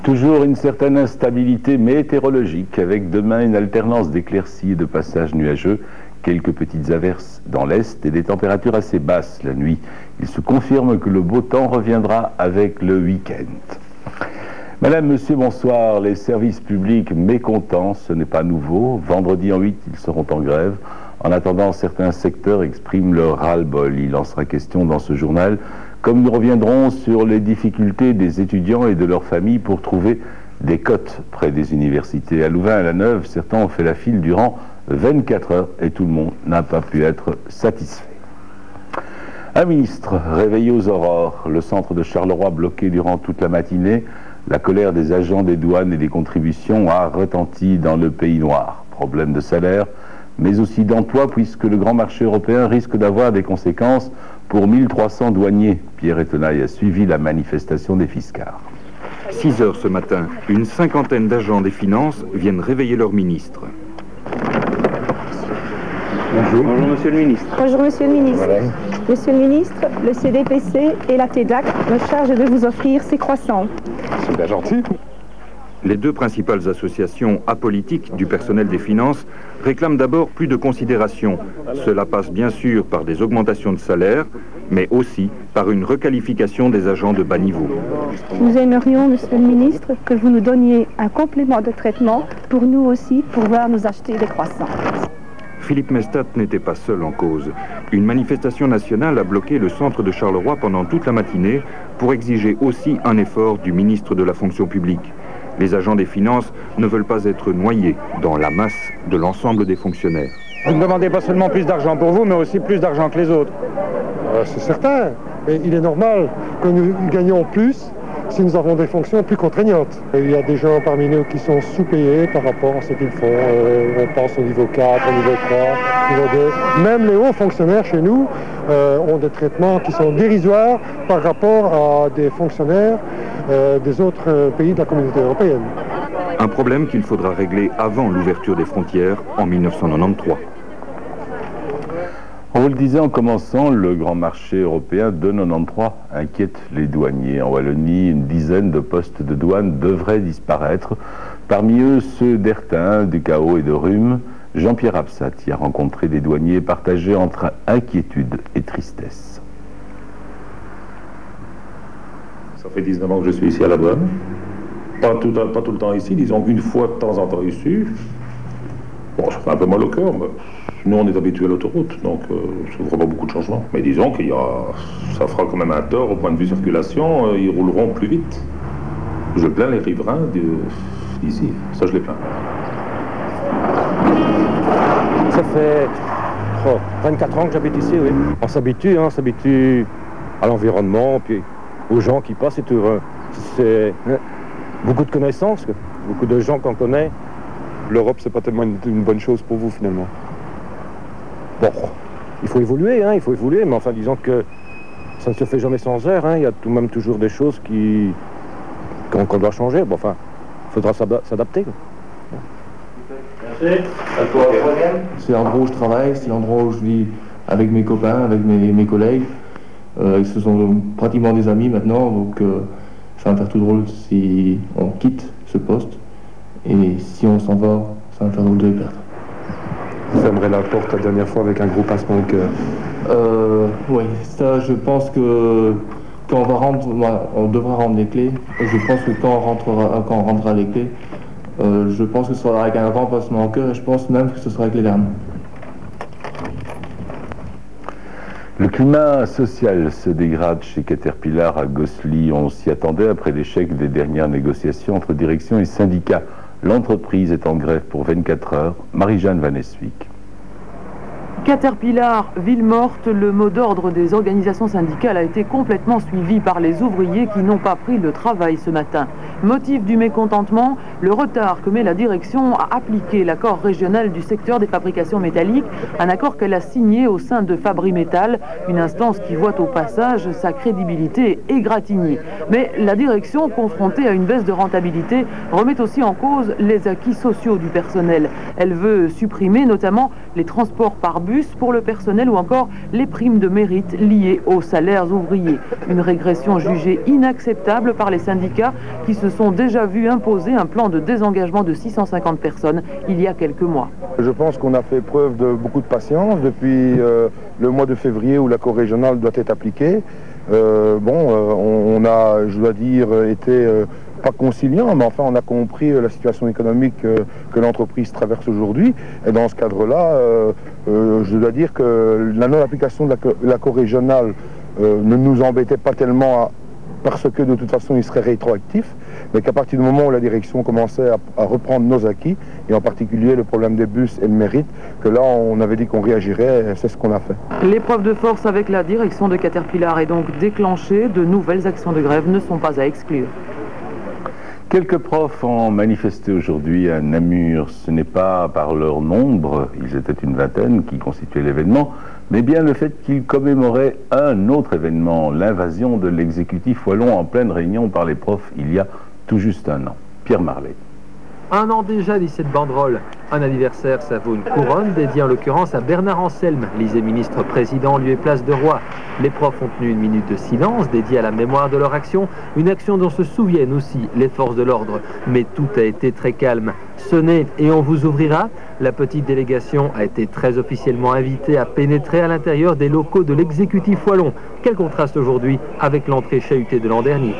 Toujours une certaine instabilité météorologique, avec demain une alternance d'éclaircies et de passages nuageux, quelques petites averses dans l'est et des températures assez basses la nuit. Il se confirme que le beau temps reviendra avec le week-end. Madame, monsieur, bonsoir. Les services publics mécontents, ce n'est pas nouveau. Vendredi en 8, ils seront en grève. En attendant, certains secteurs expriment leur ras-le-bol. Il en sera question dans ce journal. Comme nous reviendrons sur les difficultés des étudiants et de leurs familles pour trouver des cotes près des universités. À Louvain, à la Neuve, certains ont fait la file durant 24 heures et tout le monde n'a pas pu être satisfait. Un ministre réveillé aux aurores, le centre de Charleroi bloqué durant toute la matinée, la colère des agents des douanes et des contributions a retenti dans le pays noir. Problème de salaire, mais aussi d'emploi, puisque le grand marché européen risque d'avoir des conséquences pour 1300 douaniers. Pierre Etenaille a suivi la manifestation des fiscards. 6 heures ce matin, une cinquantaine d'agents des finances viennent réveiller leur ministre. Bonjour. Bonjour Monsieur le Ministre. Bonjour Monsieur le Ministre. Voilà. Monsieur le Ministre, le CDPC et la TEDAC me chargent de vous offrir ces croissants. C'est bien gentil. Les deux principales associations apolitiques du personnel des finances réclament d'abord plus de considération. Cela passe bien sûr par des augmentations de salaire, mais aussi par une requalification des agents de bas niveau. Nous aimerions, Monsieur le Ministre, que vous nous donniez un complément de traitement pour nous aussi pouvoir nous acheter des croissants. Philippe Mestat n'était pas seul en cause. Une manifestation nationale a bloqué le centre de Charleroi pendant toute la matinée pour exiger aussi un effort du ministre de la fonction publique. Les agents des finances ne veulent pas être noyés dans la masse de l'ensemble des fonctionnaires. Vous ne demandez pas seulement plus d'argent pour vous, mais aussi plus d'argent que les autres. C'est certain, mais il est normal que nous gagnions plus si nous avons des fonctions plus contraignantes. Et il y a des gens parmi nous qui sont sous-payés par rapport à ce qu'ils font. On pense au niveau 4, au niveau 3, au niveau 2. Même les hauts fonctionnaires chez nous ont des traitements qui sont dérisoires par rapport à des fonctionnaires des autres pays de la communauté européenne. Un problème qu'il faudra régler avant l'ouverture des frontières en 1993. On vous le disait en commençant, le grand marché européen de 93 inquiète les douaniers. En Wallonie, une dizaine de postes de douane devraient disparaître. Parmi eux, ceux d'Ertin, du Chaos et de Rhume. Jean-Pierre Absat y a rencontré des douaniers partagés entre inquiétude et tristesse. Ça fait 19 ans que je suis ici à la douane. Pas tout le temps ici, disons une fois de temps en temps ici. Bon, ça fait un peu mal au cœur, mais nous on est habitués à l'autoroute, donc ça ne fera pas beaucoup de changements. Mais disons ça fera quand même un tort au point de vue circulation, ils rouleront plus vite. Je plains les riverains d'ici, ça je les plains. Ça fait 24 ans que j'habite ici, oui. On s'habitue à l'environnement, puis aux gens qui passent et tout. C'est beaucoup de connaissances, beaucoup de gens qu'on connaît. L'Europe, c'est pas tellement une bonne chose pour vous, finalement. Bon, il faut évoluer, mais enfin, disons que ça ne se fait jamais sans heure, il y a tout de même toujours des choses qu'on doit changer. Bon, enfin, il faudra s'adapter. Merci. C'est l'endroit où je travaille, c'est l'endroit où je vis avec mes copains, avec mes collègues. Ce sont pratiquement des amis maintenant, donc ça va me faire tout drôle si on quitte ce poste. Et si on s'en va, ça va me faire drôle de les perdre. Vous fermerez la porte la dernière fois avec un gros pincement au cœur. Oui, ça je pense que quand on va rendre, on devra rendre les clés. Et je pense que quand on rendra les clés, je pense que ce sera avec un grand pincement au cœur et je pense même que ce sera avec les larmes. Le climat social se dégrade chez Caterpillar à Gosselies. On s'y attendait après l'échec des dernières négociations entre direction et syndicats. L'entreprise est en grève pour 24 heures. Marie-Jeanne Van Eswick. Caterpillar, ville morte, le mot d'ordre des organisations syndicales a été complètement suivi par les ouvriers qui n'ont pas pris le travail ce matin. Motif du mécontentement, le retard que met la direction à appliquer l'accord régional du secteur des fabrications métalliques, un accord qu'elle a signé au sein de Fabri-Métal, une instance qui voit au passage sa crédibilité égratignée. Mais la direction, confrontée à une baisse de rentabilité, remet aussi en cause les acquis sociaux du personnel. Elle veut supprimer notamment les transports par bus bus pour le personnel ou encore les primes de mérite liées aux salaires ouvriers. Une régression jugée inacceptable par les syndicats qui se sont déjà vus imposer un plan de désengagement de 650 personnes il y a quelques mois. Je pense qu'on a fait preuve de beaucoup de patience depuis le mois de février où l'accord régional doit être appliqué. On a, je dois dire, été pas conciliant, mais enfin on a compris la situation économique que l'entreprise traverse aujourd'hui. Et dans ce cadre-là, je dois dire que la non-application de l'accord régional ne nous embêtait pas tellement parce que de toute façon il serait rétroactif, mais qu'à partir du moment où la direction commençait à reprendre nos acquis, et en particulier le problème des bus et le mérite, que là on avait dit qu'on réagirait, et c'est ce qu'on a fait. L'épreuve de force avec la direction de Caterpillar est donc déclenchée. De nouvelles actions de grève ne sont pas à exclure. Quelques profs ont manifesté aujourd'hui à Namur. Ce n'est pas par leur nombre, ils étaient une vingtaine qui constituaient l'événement, mais bien le fait qu'ils commémoraient un autre événement, l'invasion de l'exécutif wallon en pleine réunion par les profs il y a tout juste un an. Pierre Marlet. Un an déjà, dit cette banderole. Un anniversaire, ça vaut une couronne, dédiée en l'occurrence à Bernard Anselme, lisez ministre président, lieu et place de roi. Les profs ont tenu une minute de silence dédiée à la mémoire de leur action, une action dont se souviennent aussi les forces de l'ordre. Mais tout a été très calme. Sonnez et on vous ouvrira. La petite délégation a été très officiellement invitée à pénétrer à l'intérieur des locaux de l'exécutif wallon. Quel contraste aujourd'hui avec l'entrée chahutée de l'an dernier.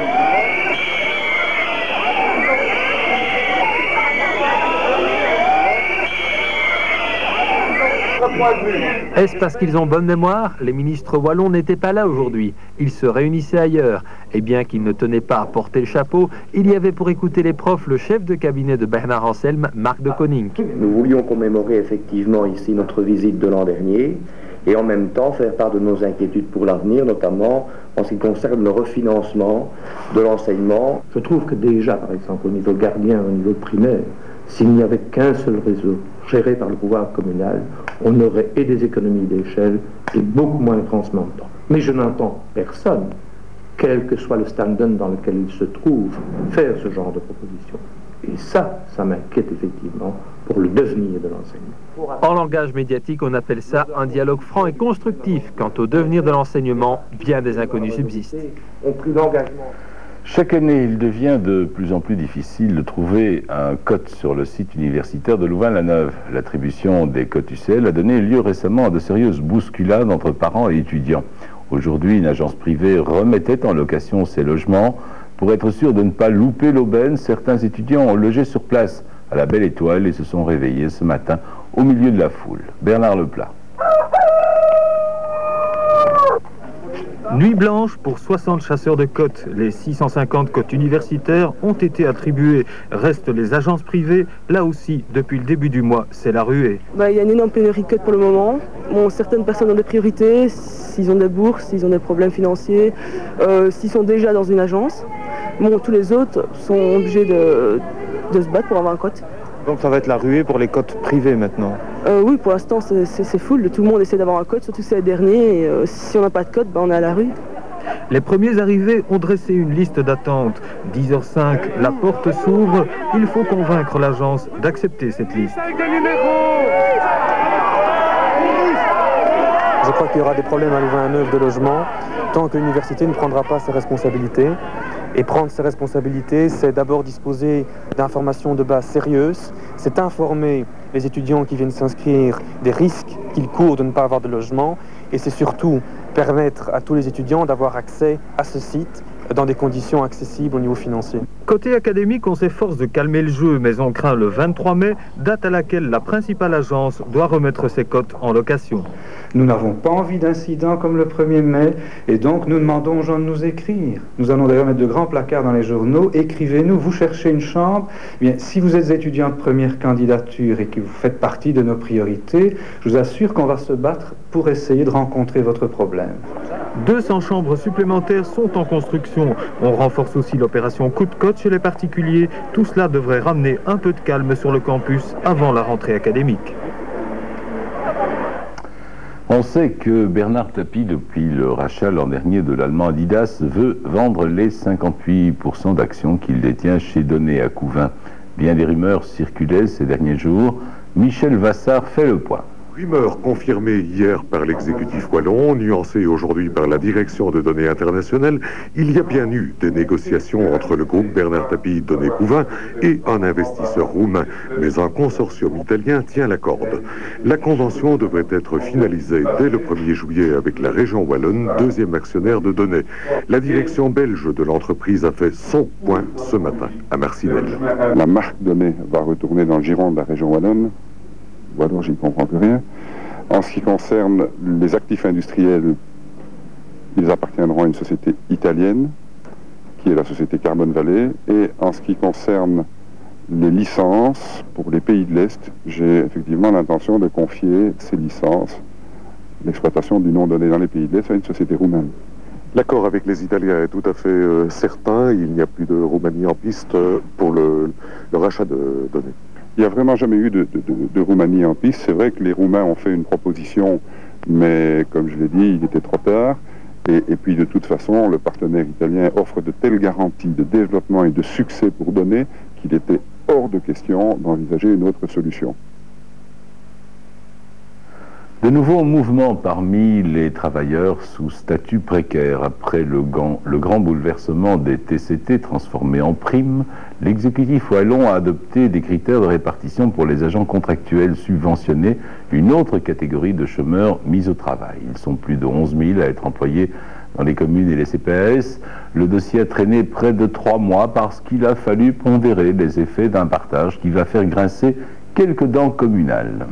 Est-ce parce qu'ils ont bonne mémoire? Les ministres wallons n'étaient pas là aujourd'hui. Ils se réunissaient ailleurs. Et bien qu'ils ne tenaient pas à porter le chapeau, il y avait pour écouter les profs le chef de cabinet de Bernard Anselme, Marc de Konink. Nous voulions commémorer effectivement ici notre visite de l'an dernier et en même temps faire part de nos inquiétudes pour l'avenir, notamment en ce qui concerne le refinancement de l'enseignement. Je trouve que déjà, par exemple, au niveau gardien, au niveau primaire, s'il n'y avait qu'un seul réseau géré par le pouvoir communal, on aurait et des économies d'échelle et beaucoup moins de transmandat. Mais je n'entends personne, quel que soit le stand-in dans lequel il se trouve, faire ce genre de proposition. Et ça m'inquiète effectivement pour le devenir de l'enseignement. En langage médiatique, on appelle ça un dialogue franc et constructif. Quant au devenir de l'enseignement, bien des inconnus subsistent. Chaque année, il devient de plus en plus difficile de trouver un cote sur le site universitaire de Louvain-la-Neuve. L'attribution des cotes UCL a donné lieu récemment à de sérieuses bousculades entre parents et étudiants. Aujourd'hui, une agence privée remettait en location ces logements. Pour être sûr de ne pas louper l'aubaine, certains étudiants ont logé sur place à la Belle Étoile et se sont réveillés ce matin au milieu de la foule. Bernard Leplat. Nuit blanche pour 60 chasseurs de cotes. Les 650 cotes universitaires ont été attribuées. Restent les agences privées. Là aussi, depuis le début du mois, c'est la ruée. Il y a une énorme pénurie de cotes pour le moment. Bon, certaines personnes ont des priorités, s'ils ont des bourses, s'ils ont des problèmes financiers, s'ils sont déjà dans une agence. Bon, tous les autres sont obligés de se battre pour avoir un cote. Donc ça va être la ruée pour les cotes privées maintenant? Oui, pour l'instant c'est full. Tout le monde essaie d'avoir un code, surtout c'est les derniers. Et, si on n'a pas de code, on est à la rue. Les premiers arrivés ont dressé une liste d'attente. 10h05, la porte s'ouvre. Il faut convaincre l'agence d'accepter cette liste. Je crois qu'il y aura des problèmes à Louvain-la-Neuve de logement tant que l'université ne prendra pas ses responsabilités. Et prendre ses responsabilités, c'est d'abord disposer d'informations de base sérieuses, c'est informer les étudiants qui viennent s'inscrire des risques qu'ils courent de ne pas avoir de logement, et c'est surtout permettre à tous les étudiants d'avoir accès à ce site dans des conditions accessibles au niveau financier. Côté académique, on s'efforce de calmer le jeu, mais on craint le 23 mai, date à laquelle la principale agence doit remettre ses cotes en location. Nous n'avons pas envie d'incidents comme le 1er mai, et donc nous demandons aux gens de nous écrire. Nous allons d'ailleurs mettre de grands placards dans les journaux. Écrivez-nous, vous cherchez une chambre. Eh bien, si vous êtes étudiant de première candidature et que vous faites partie de nos priorités, je vous assure qu'on va se battre pour essayer de rencontrer votre problème. 200 chambres supplémentaires sont en construction. On renforce aussi l'opération coup de cote chez les particuliers. Tout cela devrait ramener un peu de calme sur le campus avant la rentrée académique. On sait que Bernard Tapie, depuis le rachat l'an dernier de l'allemand Adidas, veut vendre les 58% d'actions qu'il détient chez Donné à Couvin. Bien des rumeurs circulaient ces derniers jours. Michel Vassar fait le point. Rumeur confirmée hier par l'exécutif wallon, nuancée aujourd'hui par la direction de données internationales, il y a bien eu des négociations entre le groupe Bernard Tapie Données Couvain et un investisseur roumain, mais un consortium italien tient la corde. La convention devrait être finalisée dès le 1er juillet avec la région wallonne, deuxième actionnaire de données. La direction belge de l'entreprise a fait son point ce matin à Marcinelle. La marque Données va retourner dans le giron de la région wallonne. Ou alors j'y comprends plus rien. En ce qui concerne les actifs industriels, ils appartiendront à une société italienne, qui est la société Carbone Valley. Et en ce qui concerne les licences pour les pays de l'Est, j'ai effectivement l'intention de confier ces licences, l'exploitation du nom donné dans les pays de l'Est, à une société roumaine. L'accord avec les Italiens est tout à fait certain. Il n'y a plus de Roumanie en piste pour le rachat de données. Il n'y a vraiment jamais eu de Roumanie en piste. C'est vrai que les Roumains ont fait une proposition, mais comme je l'ai dit, il était trop tard. Et puis de toute façon, le partenaire italien offre de telles garanties de développement et de succès pour donner qu'il était hors de question d'envisager une autre solution. De nouveaux mouvements parmi les travailleurs sous statut précaire. Après le grand bouleversement des TCT transformés en primes, l'exécutif wallon a adopté des critères de répartition pour les agents contractuels subventionnés, une autre catégorie de chômeurs mis au travail. Ils sont plus de 11 000 à être employés dans les communes et les CPAS. Le dossier a traîné près de 3 mois parce qu'il a fallu pondérer les effets d'un partage qui va faire grincer quelques dents communales.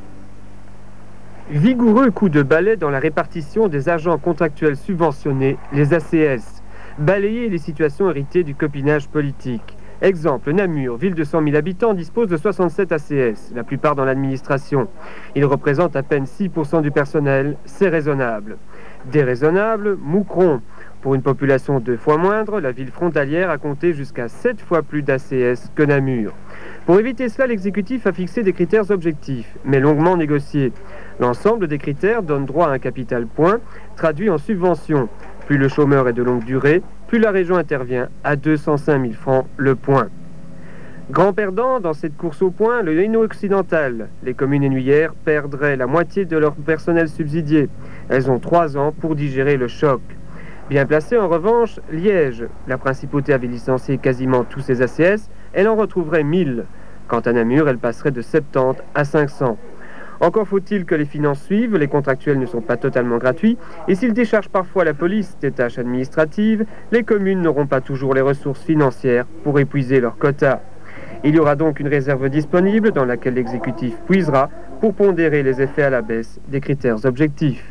Vigoureux coup de balai dans la répartition des agents contractuels subventionnés, les ACS. Balayer les situations héritées du copinage politique. Exemple, Namur, ville de 100 000 habitants, dispose de 67 ACS, la plupart dans l'administration. Ils représentent à peine 6% du personnel, c'est raisonnable. Déraisonnable, Moucron. Pour une population 2 fois moindre, la ville frontalière a compté jusqu'à 7 fois plus d'ACS que Namur. Pour éviter cela, l'exécutif a fixé des critères objectifs, mais longuement négociés. L'ensemble des critères donne droit à un capital point, traduit en subvention. Plus le chômeur est de longue durée, plus la région intervient à 205 000 francs le point. Grand perdant dans cette course au point, le Hainaut occidental. Les communes énuyères perdraient la moitié de leur personnel subsidié. Elles ont 3 ans pour digérer le choc. Bien placée en revanche, Liège. La principauté avait licencié quasiment tous ses ACS, elle en retrouverait 1000. Quant à Namur, elle passerait de 70 à 500. Encore faut-il que les finances suivent, les contractuels ne sont pas totalement gratuits, et s'ils déchargent parfois la police des tâches administratives, les communes n'auront pas toujours les ressources financières pour épuiser leurs quotas. Il y aura donc une réserve disponible dans laquelle l'exécutif puisera pour pondérer les effets à la baisse des critères objectifs.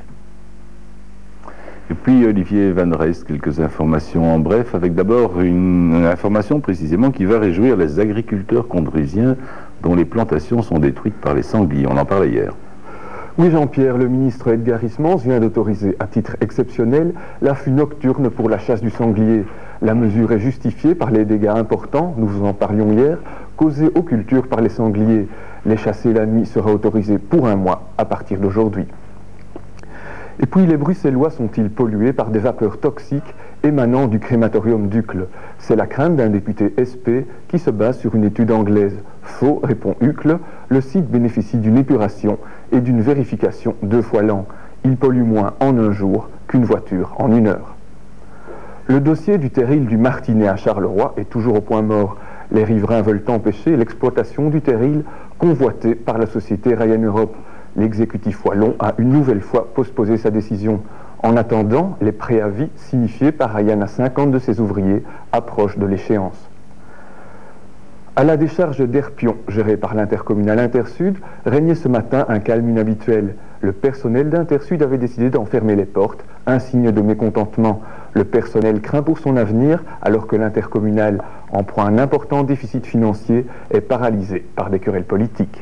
Et puis Olivier Van Rest, quelques informations en bref, avec d'abord une information précisément qui va réjouir les agriculteurs condrusiens dont les plantations sont détruites par les sangliers. On en parlait hier. Oui Jean-Pierre, le ministre Edgar Ismans vient d'autoriser à titre exceptionnel l'affût nocturne pour la chasse du sanglier. La mesure est justifiée par les dégâts importants, nous vous en parlions hier, causés aux cultures par les sangliers. Les chasser la nuit sera autorisé pour 1 mois à partir d'aujourd'hui. Et puis les Bruxellois sont-ils pollués par des vapeurs toxiques émanant du crématorium d'Uccle? C'est la crainte d'un député SP qui se base sur une étude anglaise. Faux, répond Uccle, le site bénéficie d'une épuration et d'une vérification 2 fois l'an. Il pollue moins en 1 jour qu'une voiture en 1 heure. Le dossier du terril du Martinet à Charleroi est toujours au point mort. Les riverains veulent empêcher l'exploitation du terril convoité par la société Ryan Europe. L'exécutif wallon a une nouvelle fois postposé sa décision. En attendant, les préavis signifiés par Ryan à 50 de ses ouvriers approchent de l'échéance. À la décharge d'Herpion, gérée par l'intercommunal Intersud, régnait ce matin un calme inhabituel. Le personnel d'Intersud avait décidé d'en fermer les portes, un signe de mécontentement. Le personnel craint pour son avenir, alors que l'intercommunal, en proie à un important déficit financier, est paralysé par des querelles politiques.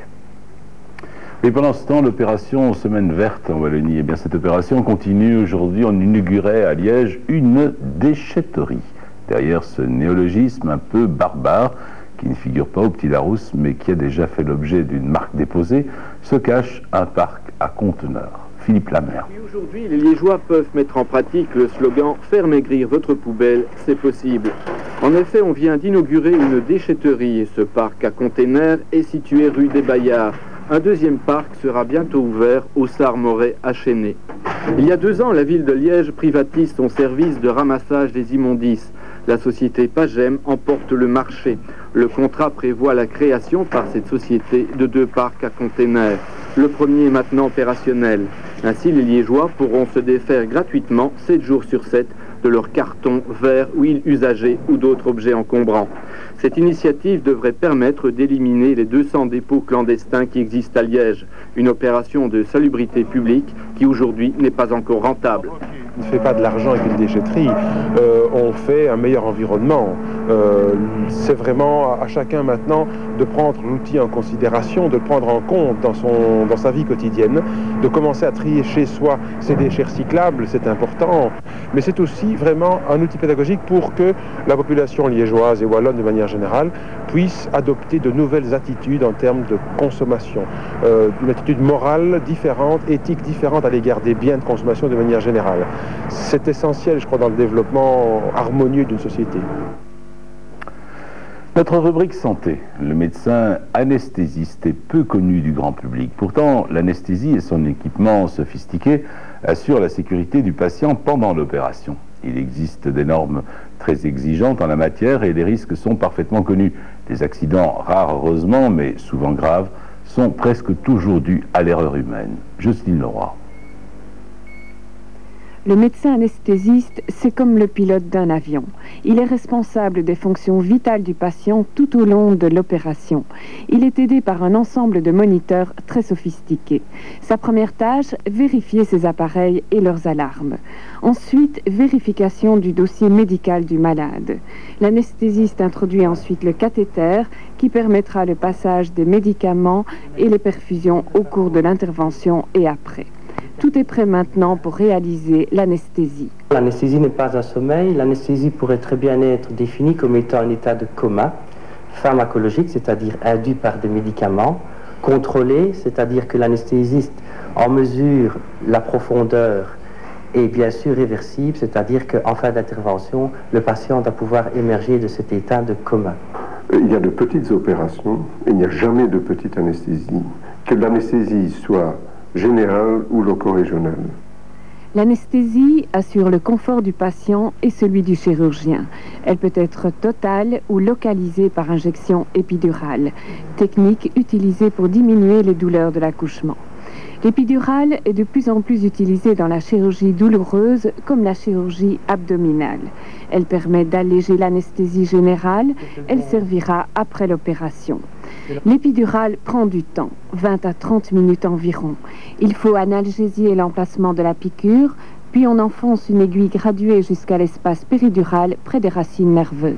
Et pendant ce temps, l'opération Semaine Verte en Wallonie, eh bien cette opération continue aujourd'hui. On inaugurait à Liège une déchetterie. Derrière ce néologisme un peu barbare, qui ne figure pas au Petit Larousse, mais qui a déjà fait l'objet d'une marque déposée, se cache un parc à conteneurs. Philippe Lamère. Aujourd'hui, les Liégeois peuvent mettre en pratique le slogan « Faire maigrir votre poubelle, c'est possible ». En effet, on vient d'inaugurer une déchetterie et ce parc à containers est situé rue des Bayards, Un deuxième parc sera bientôt ouvert au Sarre-Moret à Chênay. Il y a 2 ans, la ville de Liège privatise son service de ramassage des immondices. La société Pagem emporte le marché. Le contrat prévoit la création par cette société de 2 parcs à containers. Le premier est maintenant opérationnel. Ainsi, les Liégeois pourront se défaire gratuitement 7 jours sur 7 de leurs cartons, verres, huiles usagées ou d'autres objets encombrants. Cette initiative devrait permettre d'éliminer les 200 dépôts clandestins qui existent à Liège, une opération de salubrité publique qui aujourd'hui n'est pas encore rentable. On ne fait pas de l'argent avec une déchetterie, on fait un meilleur environnement. C'est vraiment à chacun maintenant de prendre l'outil en considération, de le prendre en compte dans sa vie quotidienne, de commencer à trier chez soi ses déchets recyclables, c'est important, mais c'est aussi vraiment un outil pédagogique pour que la population liégeoise et wallonne de manière générale puisse adopter de nouvelles attitudes en termes de consommation, une attitude morale différente, éthique différente à l'égard des biens de consommation de manière générale. C'est essentiel, je crois, dans le développement harmonieux d'une société. Notre rubrique santé. Le médecin anesthésiste est peu connu du grand public. Pourtant, l'anesthésie et son équipement sophistiqué assurent la sécurité du patient pendant l'opération. Il existe des normes très exigeantes en la matière et les risques sont parfaitement connus. Les accidents, rares heureusement, mais souvent graves, sont presque toujours dus à l'erreur humaine. Jocelyne Leroy. Le médecin anesthésiste, c'est comme le pilote d'un avion. Il est responsable des fonctions vitales du patient tout au long de l'opération. Il est aidé par un ensemble de moniteurs très sophistiqués. Sa première tâche, vérifier ses appareils et leurs alarmes. Ensuite, vérification du dossier médical du malade. L'anesthésiste introduit ensuite le cathéter qui permettra le passage des médicaments et les perfusions au cours de l'intervention et après. Tout est prêt maintenant pour réaliser l'anesthésie. L'anesthésie n'est pas un sommeil. L'anesthésie pourrait très bien être définie comme étant un état de coma pharmacologique, c'est-à-dire induit par des médicaments, contrôlé, c'est-à-dire que l'anesthésiste en mesure la profondeur et bien sûr réversible, c'est-à-dire qu'en fin d'intervention, le patient doit pouvoir émerger de cet état de coma. Il y a de petites opérations, il n'y a jamais de petite anesthésie. Que l'anesthésie soit générale ou loco-régionale. L'anesthésie assure le confort du patient et celui du chirurgien. Elle peut être totale ou localisée par injection épidurale, technique utilisée pour diminuer les douleurs de l'accouchement. L'épidurale est de plus en plus utilisée dans la chirurgie douloureuse comme la chirurgie abdominale. Elle permet d'alléger l'anesthésie générale. Elle servira après l'opération. L'épidurale prend du temps, 20 à 30 minutes environ. Il faut analgésier l'emplacement de la piqûre, puis on enfonce une aiguille graduée jusqu'à l'espace péridural près des racines nerveuses.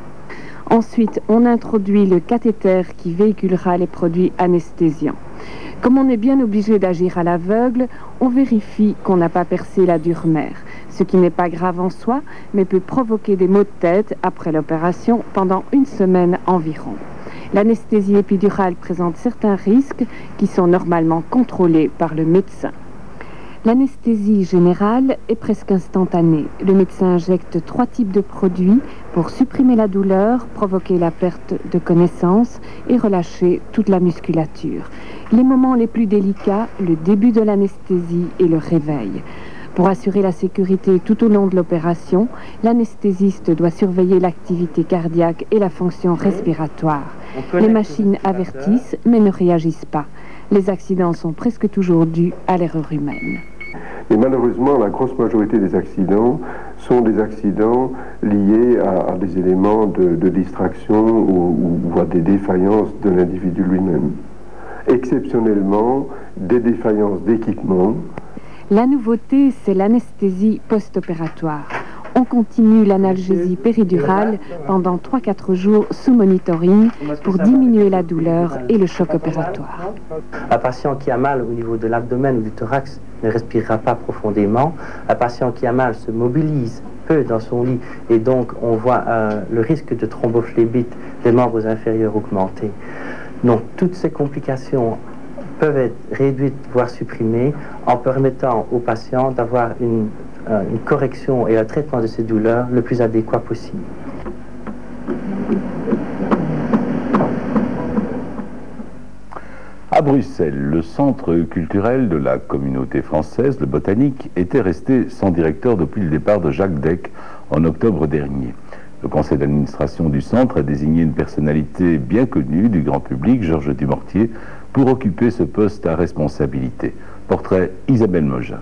Ensuite, on introduit le cathéter qui véhiculera les produits anesthésiants. Comme on est bien obligé d'agir à l'aveugle, on vérifie qu'on n'a pas percé la dure mère, ce qui n'est pas grave en soi, mais peut provoquer des maux de tête après l'opération pendant 1 semaine environ. L'anesthésie épidurale présente certains risques qui sont normalement contrôlés par le médecin. L'anesthésie générale est presque instantanée. Le médecin injecte 3 types de produits pour supprimer la douleur, provoquer la perte de connaissance et relâcher toute la musculature. Les moments les plus délicats, le début de l'anesthésie et le réveil. Pour assurer la sécurité tout au long de l'opération, l'anesthésiste doit surveiller l'activité cardiaque et la fonction respiratoire. Les machines avertissent mais ne réagissent pas. Les accidents sont presque toujours dus à l'erreur humaine. Et malheureusement, la grosse majorité des accidents sont des accidents liés à des éléments de distraction ou à des défaillances de l'individu lui-même. Exceptionnellement, des défaillances d'équipement. La nouveauté, c'est l'anesthésie post-opératoire. On continue l'analgésie péridurale pendant 3-4 jours sous monitoring pour diminuer la douleur et le choc opératoire. Un patient qui a mal au niveau de l'abdomen ou du thorax ne respirera pas profondément. Un patient qui a mal se mobilise peu dans son lit et donc on voit le risque de thrombophlébite des membres inférieurs augmenter. Donc toutes ces complications peuvent être réduites, voire supprimées, en permettant aux patients d'avoir une correction et un traitement de ces douleurs le plus adéquat possible. À Bruxelles, le centre culturel de la communauté française, le Botanique, était resté sans directeur depuis le départ de Jacques Dec en octobre dernier. Le conseil d'administration du centre a désigné une personnalité bien connue du grand public, Georges Dumortier, pour occuper ce poste à responsabilité. Portrait Isabelle Mogin.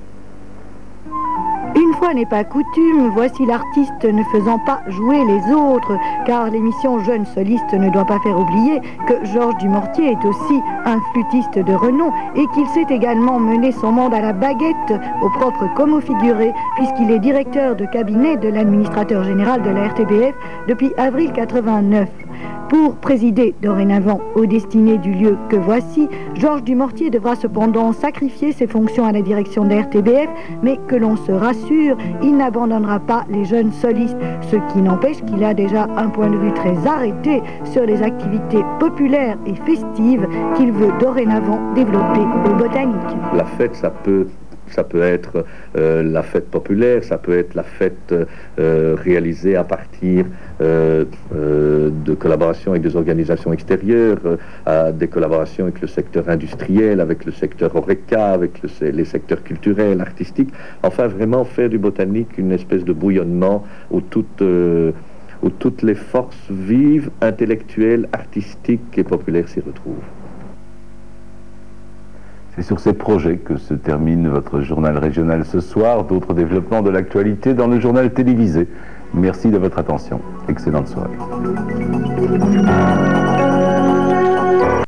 Une fois n'est pas coutume, voici l'artiste ne faisant pas jouer les autres, car l'émission Jeunes Solistes ne doit pas faire oublier que Georges Dumortier est aussi un flûtiste de renom et qu'il sait également mener son monde à la baguette, au propre comme au figuré, puisqu'il est directeur de cabinet de l'administrateur général de la RTBF depuis avril 89. Pour présider dorénavant aux destinées du lieu que voici, Georges Dumortier devra cependant sacrifier ses fonctions à la direction de la RTBF, mais que l'on se rassure, il n'abandonnera pas les jeunes solistes, ce qui n'empêche qu'il a déjà un point de vue très arrêté sur les activités populaires et festives qu'il veut dorénavant développer au Botanique. La fête, ça peut être la fête populaire, ça peut être la fête réalisée à partir de collaborations avec des organisations extérieures, des collaborations avec le secteur industriel, avec le secteur Horeca, avec les secteurs culturels, artistiques. Enfin, vraiment faire du Botanique une espèce de bouillonnement où toutes les forces vives, intellectuelles, artistiques et populaires s'y retrouvent. C'est sur ces projets que se termine votre journal régional ce soir. D'autres développements de l'actualité dans le journal télévisé. Merci de votre attention. Excellente soirée.